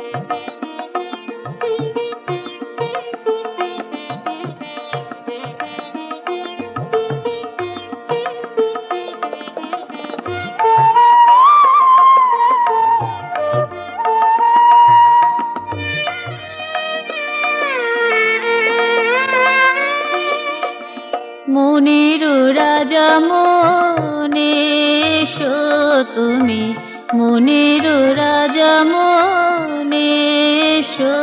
মনের রাজা মনে এসো তুমি, মনের রাজা মনে এসো।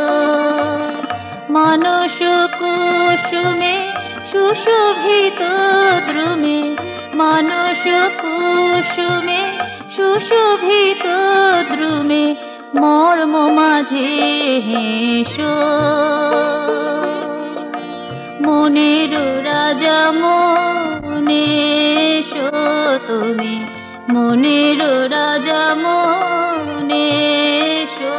মানস কুসুমে সুশোভিত দ্রুমে, মানস কুসুমে সুশোভিত দ্রুমে মর্ম মাঝে হেসো। মনের রাজা মনে এসো তুমি, মনের রাজা মনে এসো।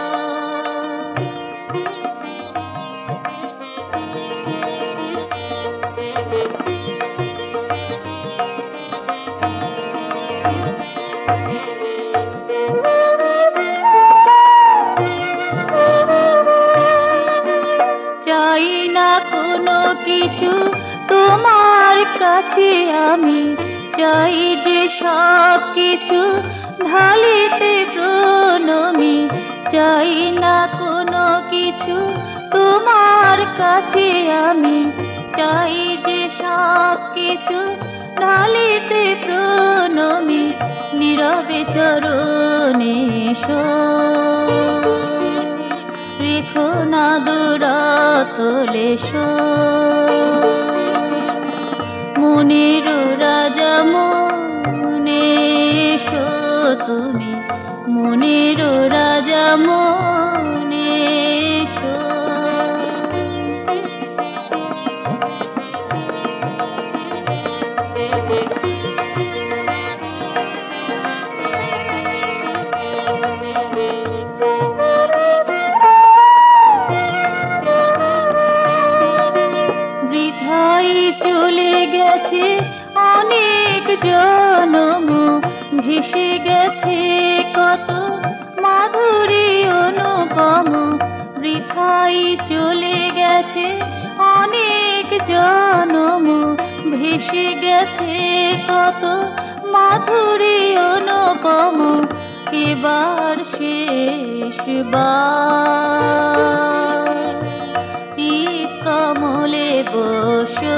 চাই না কোনো কিছু তোমার কাছে আমি, চাই যে সব কিছু ঢালিতে প্রণমি। চাই না কোনো কিছু তোমার কাছে আমি, চাই যে সব কিছু ঢালিতে প্রণমি। নীরবে চরণে এসো, রেখো না দুরাতলেশো। মনের রাজা মনে এসো তুমি, মনের রাজা মনে এসো। বৃথাই চলে গেছে অনেক জনম, ভেসে গেছে কত মাধুরী অনুপম। বৃথাই চলে গেছে অনেক জনম, ভেসে গেছে কত মাধুরী অনুপম। এবার শেষবার চিত কমলে বসো,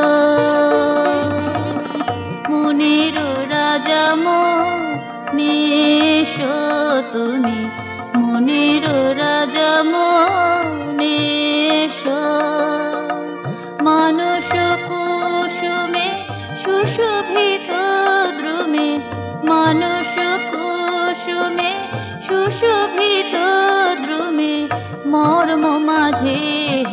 মনের রাজা মনে এসো তুমি, মনের রাজা মনে এসো। মানস কুসুমে সুশোভিত দ্রুমে, মানস কুসুমে সুশোভিত দ্রুমে মর্ম মাঝে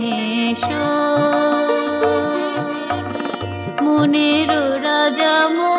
হেসো। মনের রাজা